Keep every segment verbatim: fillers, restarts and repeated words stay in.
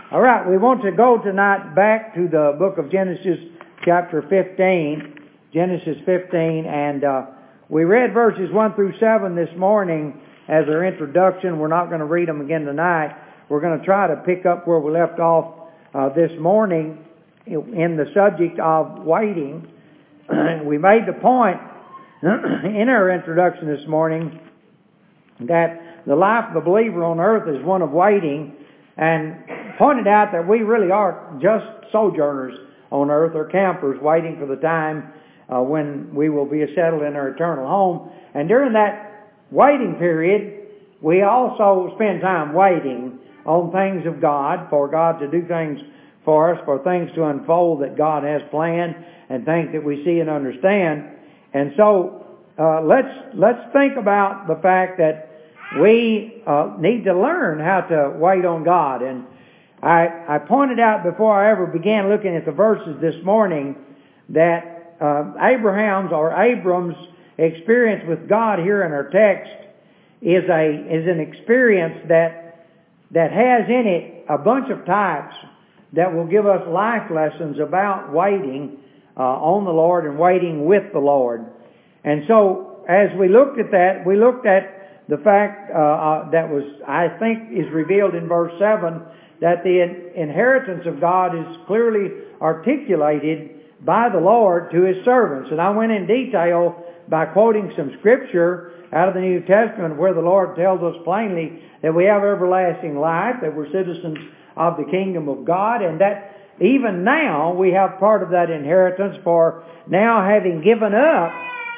All right, we want to go tonight back to the book of Genesis, chapter fifteen. Genesis fifteen, and uh, we read verses one through seven this morning as our introduction. We're not going to read them again tonight. We're going to try to pick up where we left off uh, this morning in the subject of waiting. We made the point in our introduction this morning that the life of the believer on earth is one of waiting, and pointed out that we really are just sojourners on earth, or campers waiting for the time uh, when we will be settled in our eternal home. And during that waiting period, we also spend time waiting on things of God, for God to do things for us, for things to unfold that God has planned, and things that we see and understand. And so uh, let's let's think about the fact that we uh, need to learn how to wait on God. And I, I pointed out before I ever began looking at the verses this morning that uh, Abraham's or Abram's experience with God here in our text is a is an experience that that has in it a bunch of types that will give us life lessons about waiting uh, on the Lord and waiting with the Lord. And so as we looked at that, we looked at the fact uh, uh, that was, I think, is revealed in verse seven, that the in- inheritance of God is clearly articulated by the Lord to His servants. And I went in detail by quoting some scripture out of the New Testament where the Lord tells us plainly that we have everlasting life, that we're citizens of the kingdom of God, and that even now we have part of that inheritance, for now having given up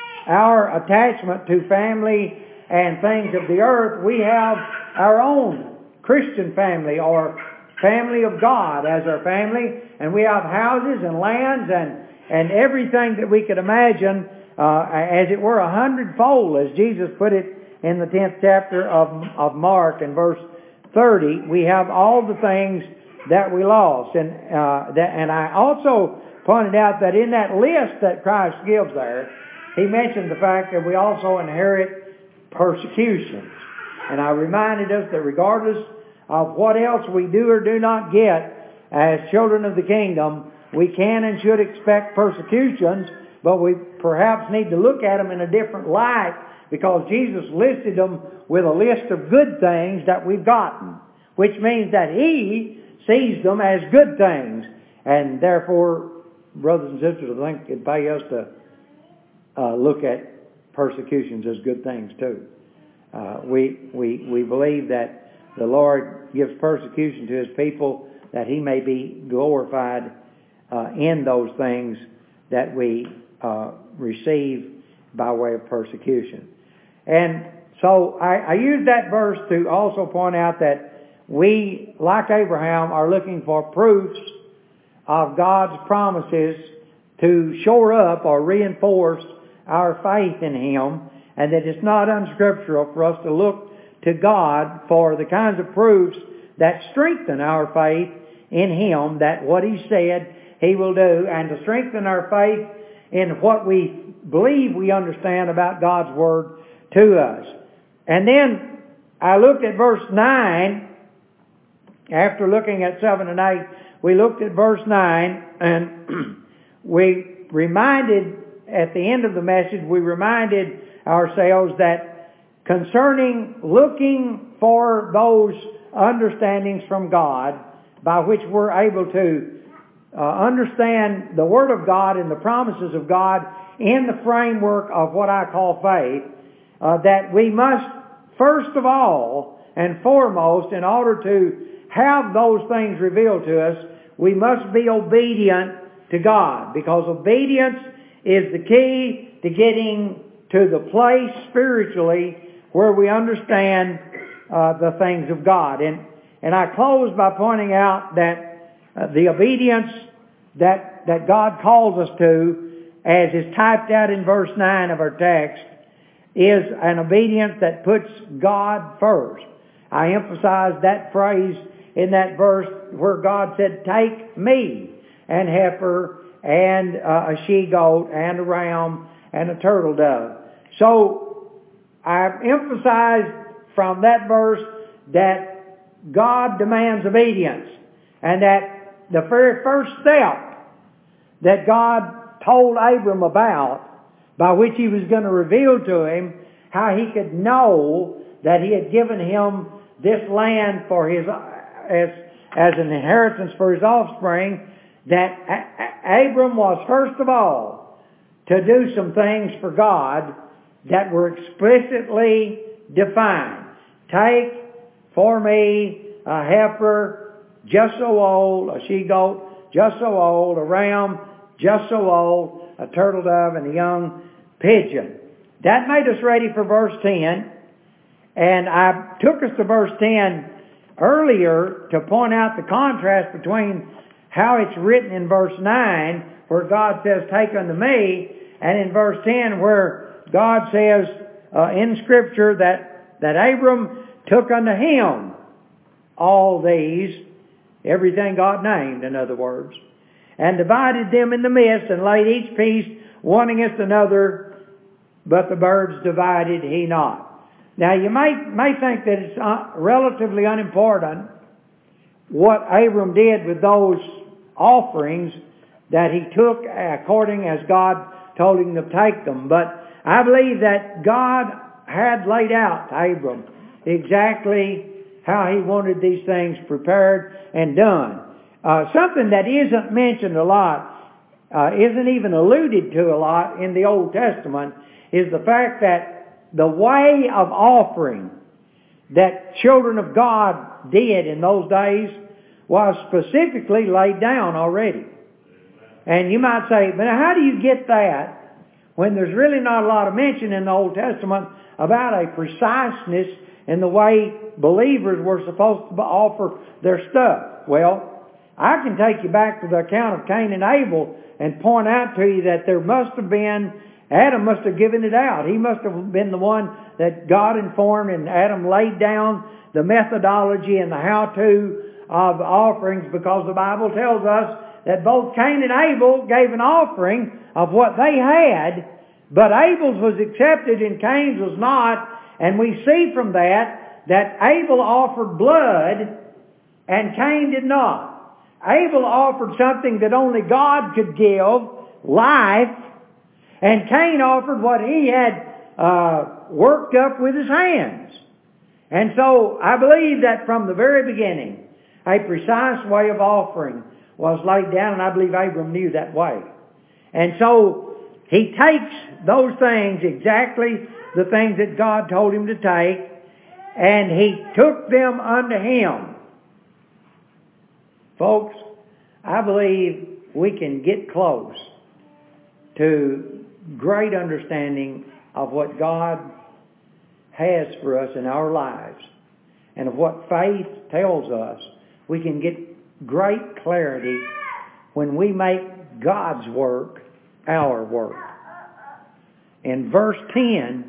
our attachment to family and things of the earth, we have our own Christian family, or family of God as our family, and we have houses and lands and, and everything that we could imagine, uh, as it were a hundredfold, as Jesus put it in the tenth chapter of, of Mark in verse thirty. We have all the things that we lost. And, uh, that, and I also pointed out that in that list that Christ gives there, He mentioned the fact that we also inherit persecutions. And I reminded us that regardless of what else we do or do not get as children of the kingdom, we can and should expect persecutions, but we perhaps need to look at them in a different light, because Jesus listed them with a list of good things that we've gotten, which means that He sees them as good things. And therefore, brothers and sisters, I think it'd pay us to uh, look at persecutions as good things too. Uh, we we we believe that the Lord gives persecution to His people that He may be glorified uh, in those things that we uh, receive by way of persecution. And so I, I use that verse to also point out that we, like Abraham, are looking for proofs of God's promises to shore up or reinforce our faith in Him, and that it's not unscriptural for us to look to God for the kinds of proofs that strengthen our faith in Him, that what He said He will do, and to strengthen our faith in what we believe we understand about God's Word to us. And then I looked at verse nine. After looking at seven and eight, we looked at verse nine, and we reminded at the end of the message, we reminded ourselves that concerning looking for those understandings from God by which we're able to uh, understand the Word of God and the promises of God in the framework of what I call faith, uh, that we must first of all and foremost, in order to have those things revealed to us, we must be obedient to God, because obedience is the key to getting to the place spiritually where we understand uh, the things of God. And and I close by pointing out that uh, the obedience that that God calls us to, as is typed out in verse nine of our text, is an obedience that puts God first. I emphasize that phrase in that verse where God said, "Take me, and heifer, and uh, a she-goat, and a ram, and a turtle dove." So I've emphasized from that verse that God demands obedience. And that the very first step that God told Abram about, by which He was going to reveal to him how he could know that He had given him this land for his as as an inheritance for his offspring, that Abram was first of all to do some things for God that were explicitly defined. Take for me a heifer just so old, a she-goat just so old, a ram just so old, a turtle dove, and a young pigeon. That made us ready for verse ten. And I took us to verse ten earlier to point out the contrast between how it's written in verse nine, where God says, take unto me, and in verse ten, where God says uh, in Scripture that, that Abram took unto him all these, everything God named, in other words, and divided them in the midst, and laid each piece one against another, but the birds divided he not. Now you may, may think that it's uh, relatively unimportant what Abram did with those offerings that he took according as God told him to take them. But I believe that God had laid out to Abram exactly how He wanted these things prepared and done. Uh, something that isn't mentioned a lot, uh, isn't even alluded to a lot in the Old Testament, is the fact that the way of offering that children of God did in those days was specifically laid down already. And you might say, but how do you get that when there's really not a lot of mention in the Old Testament about a preciseness in the way believers were supposed to offer their stuff? Well, I can take you back to the account of Cain and Abel and point out to you that there must have been, Adam must have given it out. He must have been the one that God informed, and Adam laid down the methodology and the how-to of offerings, because the Bible tells us that both Cain and Abel gave an offering of what they had, but Abel's was accepted and Cain's was not. And we see from that that Abel offered blood and Cain did not. Abel offered something that only God could give, life, and Cain offered what he had uh, worked up with his hands. And so I believe that from the very beginning, a precise way of offering was laid down, and I believe Abram knew that way. And so he takes those things, exactly the things that God told him to take, and he took them unto him. Folks, I believe we can get close to great understanding of what God has for us in our lives and of what faith tells us. We can get great clarity when we make God's work our work. In verse ten,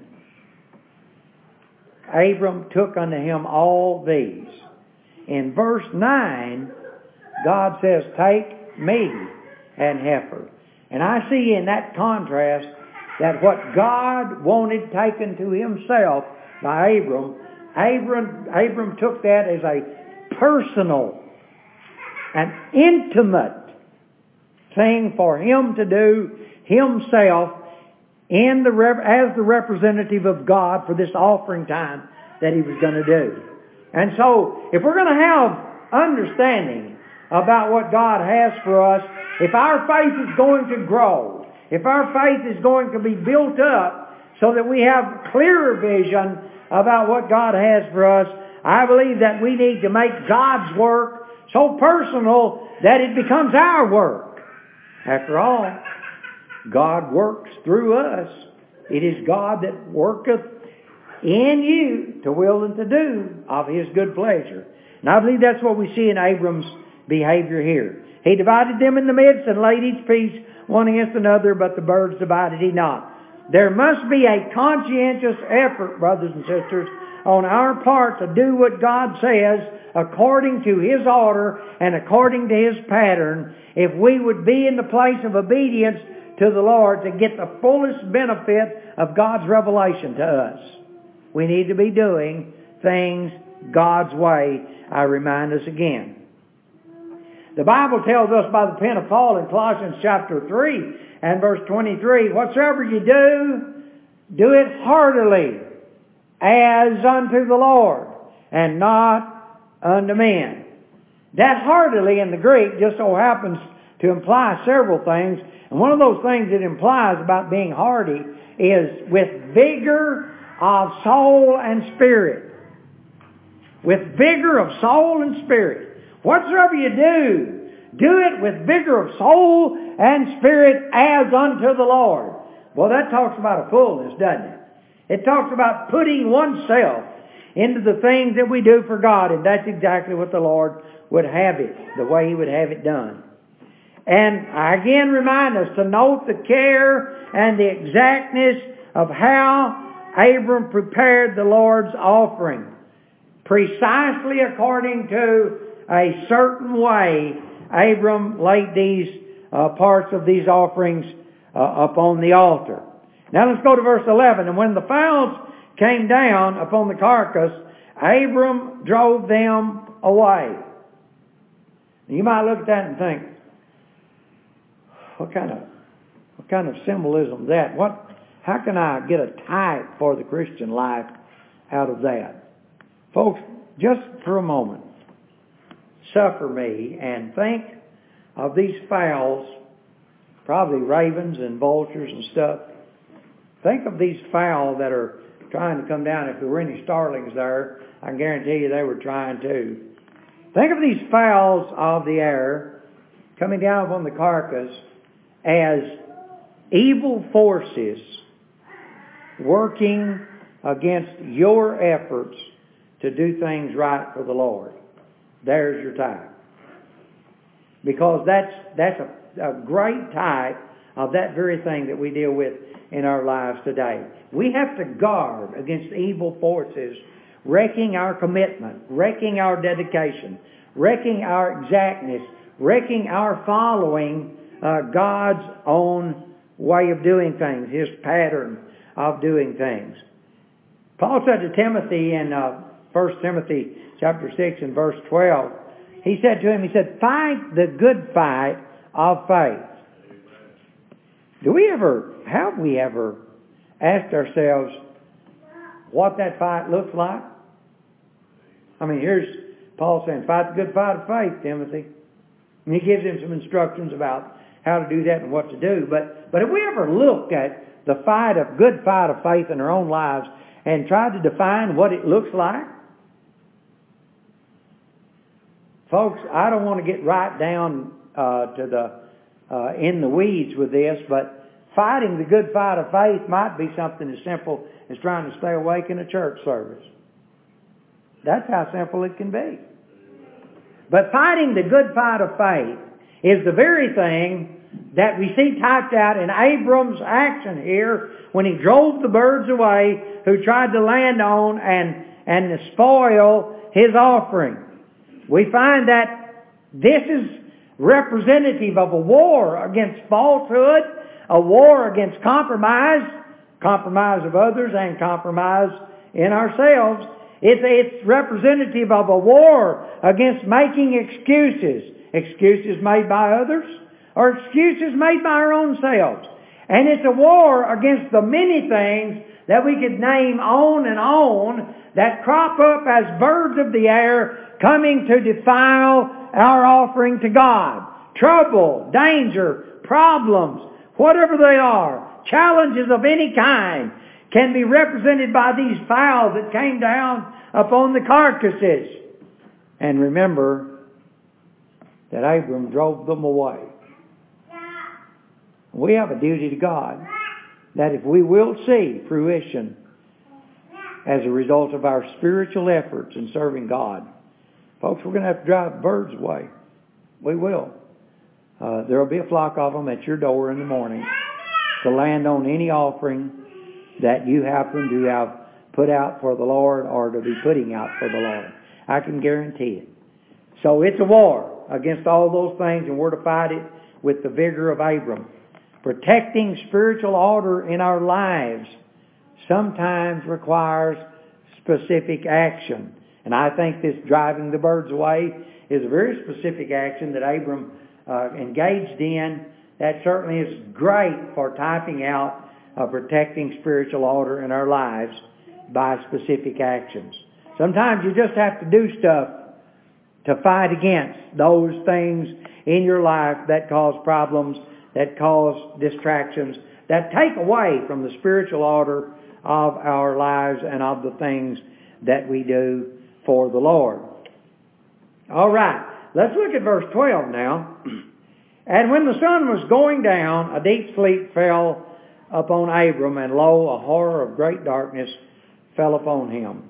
Abram took unto him all these. In verse nine, God says, take me and heifer. And I see in that contrast that what God wanted taken to Himself by Abram, Abram, Abram took that as a personal and intimate thing for him to do himself in the as the representative of God for this offering time that he was going to do. And so, if we're going to have understanding about what God has for us, if our faith is going to grow, if our faith is going to be built up so that we have clearer vision about what God has for us, I believe that we need to make God's work so personal that it becomes our work. After all, God works through us. It is God that worketh in you to will and to do of His good pleasure. And I believe that's what we see in Abram's behavior here. He divided them in the midst and laid each piece one against another, but the birds divided he not. There must be a conscientious effort, brothers and sisters, on our part to do what God says according to His order and according to His pattern, if we would be in the place of obedience to the Lord to get the fullest benefit of God's revelation to us. We need to be doing things God's way, I remind us again. The Bible tells us by the pen of Paul in Colossians chapter three and verse twenty-three, whatsoever you do, do it heartily as unto the Lord and not unto men. That heartily in the Greek just so happens to imply several things. And one of those things it implies about being hearty is with vigor of soul and spirit. With vigor of soul and spirit. Whatsoever you do, do it with vigor of soul and spirit as unto the Lord. Well, that talks about a fullness, doesn't it? It talks about putting oneself into the things that we do for God, and that's exactly what the Lord would have it, the way He would have it done. And I again remind us to note the care and the exactness of how Abram prepared the Lord's offering. Precisely according to a certain way, Abram laid these uh, parts of these offerings uh, upon the altar. Now let's go to verse eleven. And when the fowls came down upon the carcass, Abram drove them away. You might look at that and think, what kind of what kind of symbolism is that? What? How can I get a type for the Christian life out of that? Folks, just for a moment, suffer me and think of these fowls, probably ravens and vultures and stuff. Think of these fowl that are trying to come down. If there were any starlings there, I can guarantee you they were trying to. Think of these fowls of the air coming down upon the carcass as evil forces working against your efforts to do things right for the Lord. There's your type. Because that's that's a, a great type of that very thing that we deal with in our lives today. We have to guard against evil forces wrecking our commitment, wrecking our dedication, wrecking our exactness, wrecking our following uh, God's own way of doing things, His pattern of doing things. Paul said to Timothy in uh, First Timothy chapter six and verse twelve, he said to him, he said, fight the good fight of faith. Do we ever, have we ever asked ourselves what that fight looks like? I mean, here's Paul saying, fight the good fight of faith, Timothy. And he gives him some instructions about how to do that and what to do. But, but have we ever looked at the fight of good fight of faith in our own lives and tried to define what it looks like? Folks, I don't want to get right down uh, to the uh, in the weeds with this, but fighting the good fight of faith might be something as simple as trying to stay awake in a church service. That's how simple it can be. But fighting the good fight of faith is the very thing that we see typed out in Abram's action here when he drove the birds away who tried to land on and, and spoil his offering. We find that this is representative of a war against falsehood, a war against compromise, compromise of others and compromise in ourselves. It's, it's representative of a war against making excuses, excuses made by others or excuses made by our own selves. And it's a war against the many things that we could name on and on that crop up as birds of the air coming to defile our offering to God. Trouble, danger, problems, whatever they are, challenges of any kind can be represented by these fowls that came down upon the carcasses. And remember that Abram drove them away. We have a duty to God that if we will see fruition as a result of our spiritual efforts in serving God, folks, we're going to have to drive birds away. We will. Uh, there will be a flock of them at your door in the morning to land on any offering that you happen to have put out for the Lord or to be putting out for the Lord. I can guarantee it. So it's a war against all those things, and we're to fight it with the vigor of Abram. Protecting spiritual order in our lives sometimes requires specific action. And I think this driving the birds away is a very specific action that Abram uh, engaged in. That certainly is great for typing out a protecting spiritual order in our lives by specific actions. Sometimes you just have to do stuff to fight against those things in your life that cause problems, that cause distractions, that take away from the spiritual order of our lives and of the things that we do for the Lord. All right, let's look at verse twelve now. And when the sun was going down, a deep sleep fell upon Abram, and lo, a horror of great darkness fell upon him.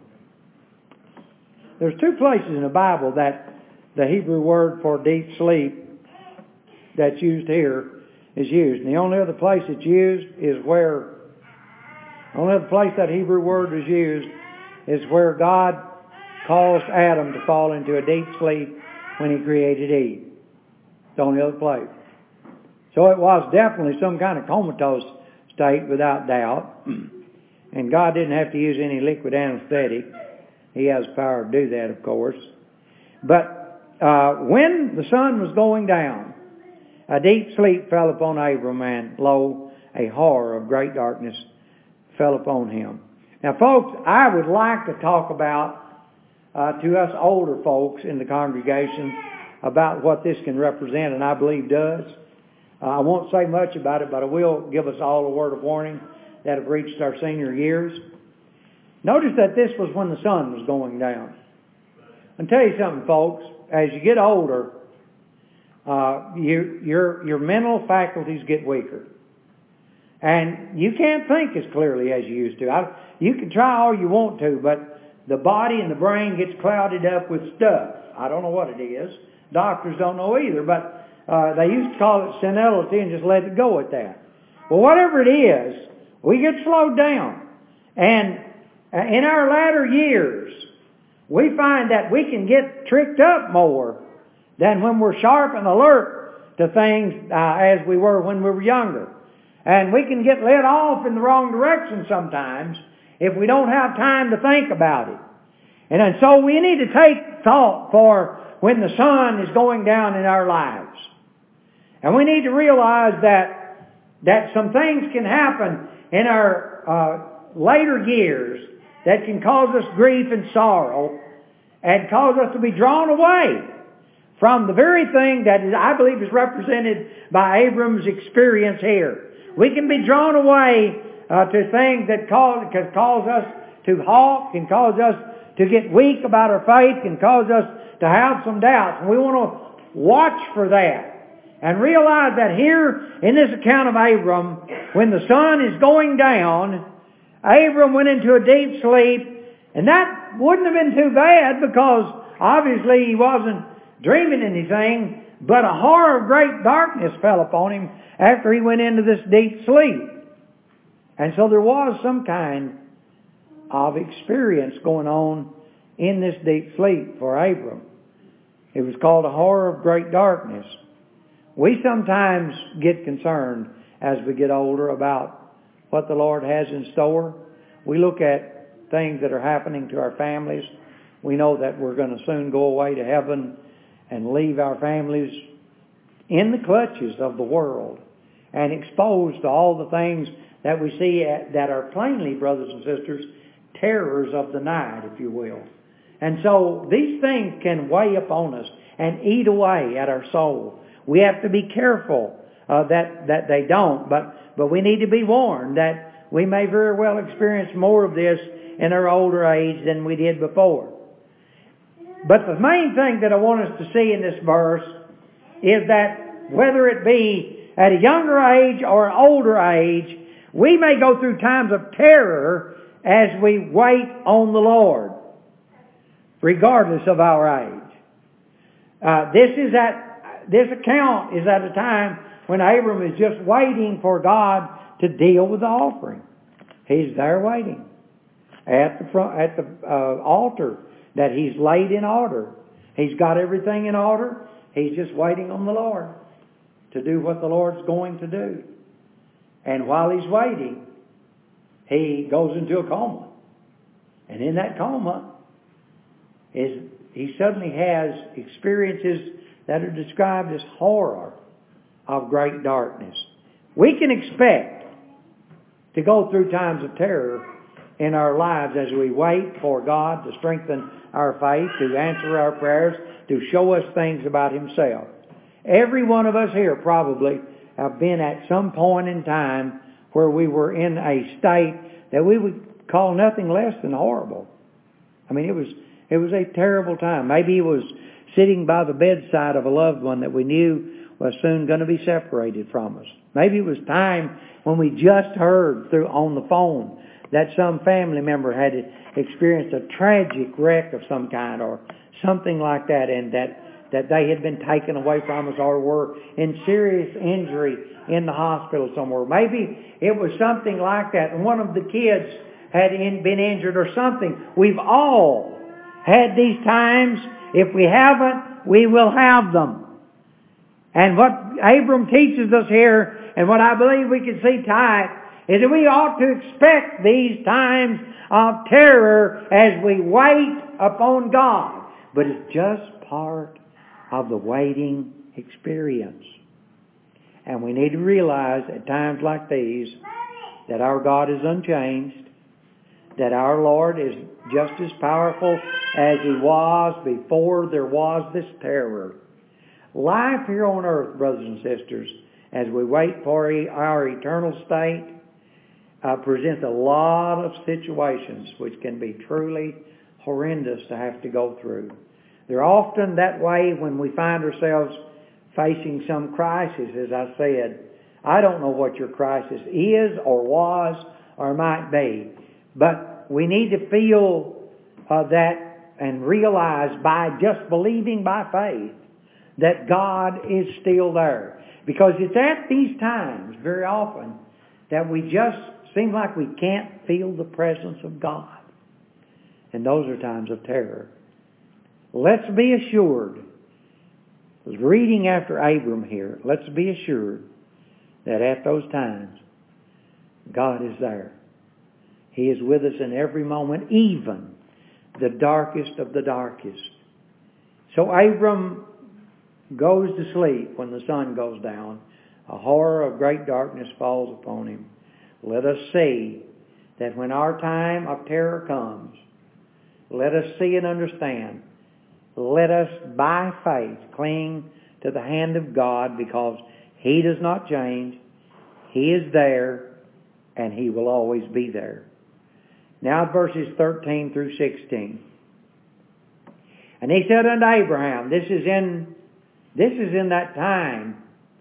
There's two places in the Bible that the Hebrew word for deep sleep that's used here is used. And the only other place it's used is where, the only other place that Hebrew word is used is where God caused Adam to fall into a deep sleep when He created Eve. It's the only other place. So it was definitely some kind of comatose state without doubt. And God didn't have to use any liquid anesthetic. He has the power to do that, of course. But uh, when the sun was going down, a deep sleep fell upon Abram, and lo, a horror of great darkness fell upon him. Now, folks, I would like to talk about, uh, to us older folks in the congregation, about what this can represent, and I believe does. Uh, I won't say much about it, but I will give us all a word of warning that have reached our senior years. Notice that this was when the sun was going down. I'll tell you something, folks. As you get older, uh, you, your your mental faculties get weaker, and you can't think as clearly as you used to. I, you can try all you want to, but the body and the brain gets clouded up with stuff. I don't know what it is. Doctors don't know either, but uh, they used to call it senility and just let it go at that. Well, whatever it is, we get slowed down, and in our latter years, we find that we can get tricked up more than when we're sharp and alert to things uh, as we were when we were younger. And we can get led off in the wrong direction sometimes if we don't have time to think about it. And, and so we need to take thought for when the sun is going down in our lives. And we need to realize that, that some things can happen in our uh, later years that can cause us grief and sorrow and cause us to be drawn away from the very thing that is, I believe is represented by Abram's experience here. We can be drawn away uh, to things that cause, can cause us to halt, can cause us to get weak about our faith, can cause us to have some doubts. And we want to watch for that and realize that here in this account of Abram, when the sun is going down, Abram went into a deep sleep, and that wouldn't have been too bad because obviously he wasn't dreaming anything, but a horror of great darkness fell upon him after he went into this deep sleep. And so there was some kind of experience going on in this deep sleep for Abram. It was called a horror of great darkness. We sometimes get concerned as we get older about what the Lord has in store. We look at things that are happening to our families. We know that we're going to soon go away to heaven and leave our families in the clutches of the world and exposed to all the things that we see that are plainly, brothers and sisters, terrors of the night, if you will. And so these things can weigh upon us and eat away at our soul. We have to be careful uh, that, that they don't, but But we need to be warned that we may very well experience more of this in our older age than we did before. But the main thing that I want us to see in this verse is that whether it be at a younger age or an older age, we may go through times of terror as we wait on the Lord, regardless of our age. Uh, this is at, this account is at a time when Abram is just waiting for God to deal with the offering. He's there waiting at the front, at the uh, altar that he's laid in order. He's got everything in order. He's just waiting on the Lord to do what the Lord's going to do. And while he's waiting, he goes into a coma. And in that coma is he suddenly has experiences that are described as horror of great darkness. We can expect to go through times of terror in our lives as we wait for God to strengthen our faith, to answer our prayers, to show us things about Himself. Every one of us here probably have been at some point in time where we were in a state that we would call nothing less than horrible. I mean, it was it was a terrible time. Maybe it was sitting by the bedside of a loved one that we knew was soon going to be separated from us. Maybe it was time when we just heard through on the phone that some family member had experienced a tragic wreck of some kind or something like that, and that, that they had been taken away from us or were in serious injury in the hospital somewhere. Maybe it was something like that, and one of the kids had in, been injured or something. We've all had these times. If we haven't, we will have them. And what Abram teaches us here, and what I believe we can see tonight, is that we ought to expect these times of terror as we wait upon God. But it's just part of the waiting experience. And we need to realize at times like these that our God is unchanged, that our Lord is just as powerful as He was before there was this terror. Life here on earth, brothers and sisters, as we wait for our eternal state, uh, presents a lot of situations which can be truly horrendous to have to go through. They're often that way when we find ourselves facing some crisis, as I said. I don't know what your crisis is or was or might be, but we need to feel uh, that and realize by just believing by faith that God is still there. Because it's at these times, very often, that we just seem like we can't feel the presence of God. And those are times of terror. Let's be assured, reading after Abram here, let's be assured that at those times, God is there. He is with us in every moment, even the darkest of the darkest. So Abram goes to sleep when the sun goes down. A horror of great darkness falls upon him. Let us see that when our time of terror comes, let us see and understand. Let us, by faith, cling to the hand of God, because He does not change. He is there, and He will always be there. Now verses thirteen through sixteen. And he said unto Abraham, this is in this is in that time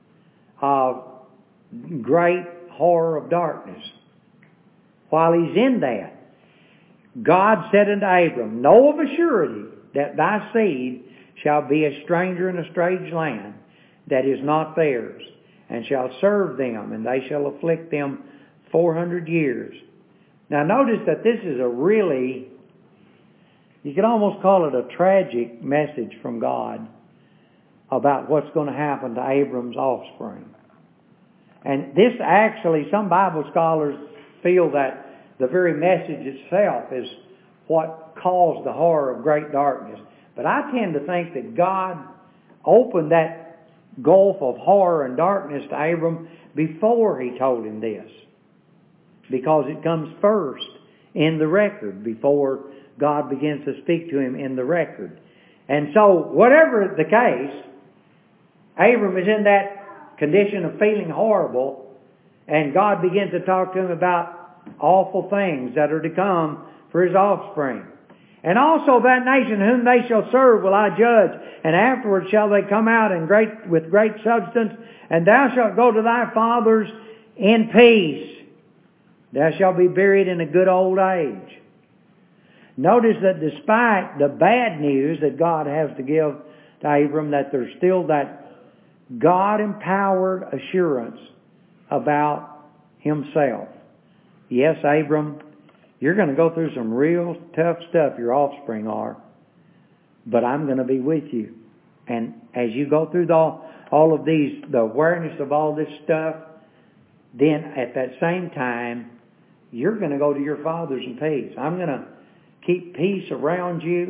of great horror of darkness. While he's in that, God said unto Abram, know of a surety that thy seed shall be a stranger in a strange land that is not theirs, and shall serve them, and they shall afflict them four hundred years. Now notice that this is a really, you could almost call it a tragic message from God about what's going to happen to Abram's offspring. And this actually, some Bible scholars feel that the very message itself is what caused the horror of great darkness. But I tend to think that God opened that gulf of horror and darkness to Abram before He told him this, because it comes first in the record before God begins to speak to him in the record. And so, whatever the case, Abram is in that condition of feeling horrible, and God begins to talk to him about awful things that are to come for his offspring. And also that nation whom they shall serve will I judge, and afterwards shall they come out in great with great substance, and thou shalt go to thy fathers in peace. Thou shalt be buried in a good old age. Notice that despite the bad news that God has to give to Abram, that there's still that God-empowered assurance about Himself. Yes, Abram, you're going to go through some real tough stuff, your offspring are, but I'm going to be with you. And as you go through the, all of these, the awareness of all this stuff, then at that same time, you're going to go to your fathers in peace. I'm going to keep peace around you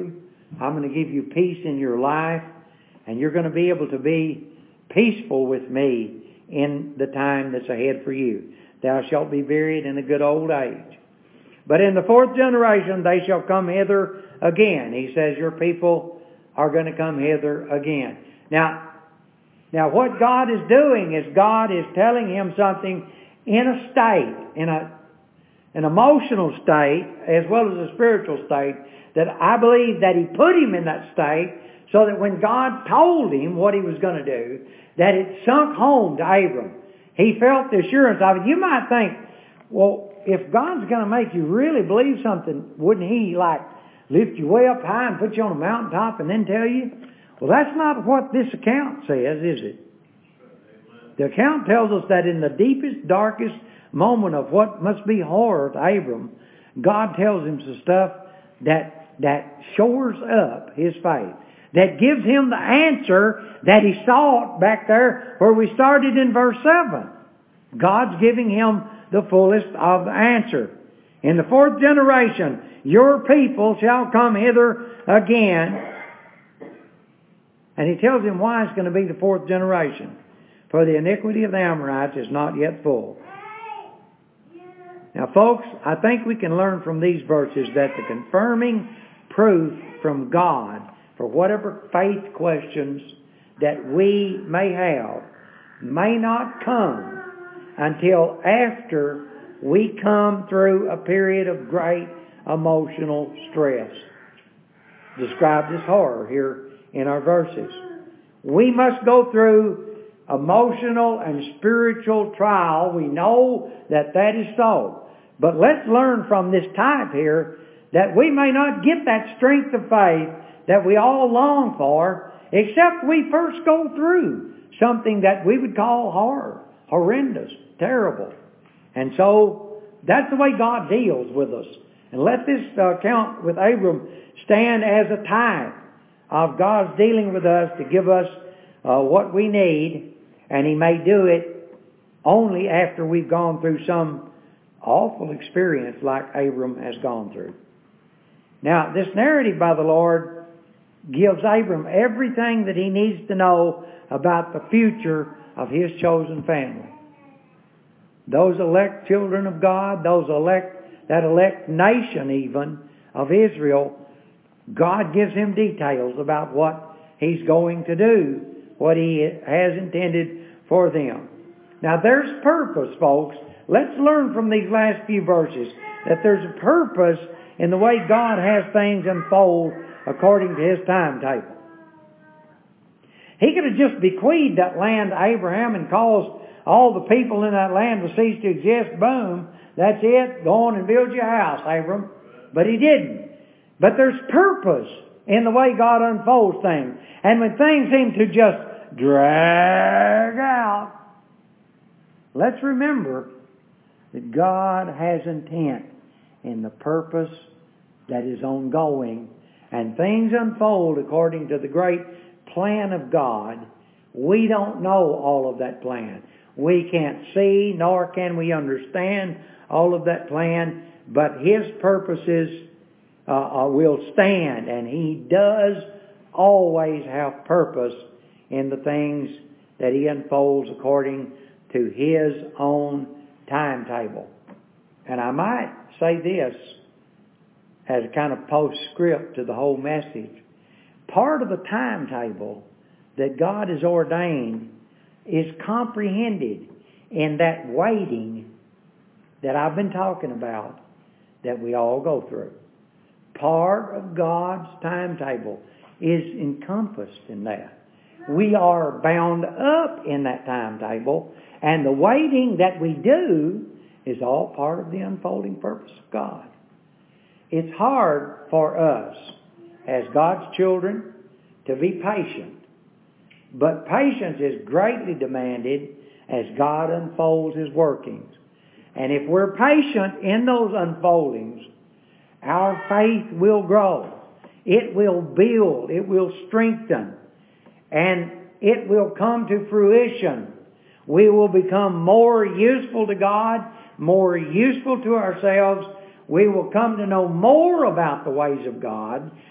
I'm going to give you peace in your life, and you're going to be able to be peaceful with me in the time that's ahead for you. Thou shalt be buried in a good old age. But in the fourth generation they shall come hither again. He says your people are going to come hither again. Now, now what God is doing is God is telling him something in a state, in a an emotional state as well as a spiritual state, that I believe that he put him in that state so that when God told him what he was going to do, that it sunk home to Abram. He felt the assurance of it. You might think, well, if God's going to make you really believe something, wouldn't he like lift you way up high and put you on a mountaintop and then tell you? Well, that's not what this account says, is it? The account tells us that in the deepest, darkest moment of what must be horror to Abram, God tells him some stuff that that shores up his faith, that gives him the answer that he sought back there where we started in verse seven. God's giving him the fullest of the answer. In the fourth generation, your people shall come hither again. And he tells him why it's going to be the fourth generation. For the iniquity of the Amorites is not yet full. Now, folks, I think we can learn from these verses that the confirming proof from God for whatever faith questions that we may have may not come until after we come through a period of great emotional stress, described as horror here in our verses. We must go through emotional and spiritual trial. We know that that is so. But let's learn from this type here that we may not get that strength of faith that we all long for, except we first go through something that we would call horror, horrendous, terrible. And so that's the way God deals with us. And let this account with Abram stand as a type of God's dealing with us to give us uh, what we need. And He may do it only after we've gone through some awful experience like Abram has gone through. Now, this narrative by the Lord gives Abram everything that he needs to know about the future of his chosen family. Those elect children of God, those elect, that elect nation even of Israel, God gives him details about what He's going to do, what He has intended for them. Now, there's purpose, folks. Let's learn from these last few verses that there's a purpose in the way God has things unfold according to His timetable. He could have just bequeathed that land to Abraham and caused all the people in that land to cease to exist. Boom. That's it. Go on and build your house, Abram. But He didn't. But there's purpose in the way God unfolds things. And when things seem to just drag out, let's remember that God has intent in the purpose that is ongoing, and things unfold according to the great plan of God. We don't know all of that plan. We can't see, nor can we understand all of that plan, but His purposes uh, will stand, and He does always have purpose in the things that He unfolds according to His own timetable. And I might say this as a kind of postscript to the whole message. Part of the timetable that God has ordained is comprehended in that waiting that I've been talking about that we all go through. Part of God's timetable is encompassed in that. We are bound up in that timetable, and the waiting that we do is all part of the unfolding purpose of God. It's hard for us as God's children to be patient, but patience is greatly demanded as God unfolds His workings. And if we're patient in those unfoldings, our faith will grow. It will build. It will strengthen. And it will come to fruition. We will become more useful to God, more useful to ourselves. We will come to know more about the ways of God.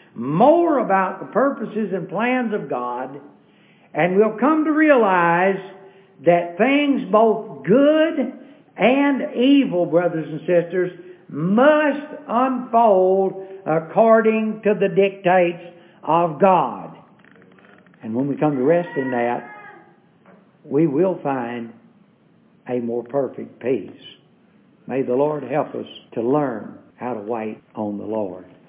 more about the purposes and plans of God, and we'll come to realize that things both good and evil, brothers and sisters, must unfold according to the dictates of God. And when we come to rest in that, we will find a more perfect peace. May the Lord help us to learn how to wait on the Lord.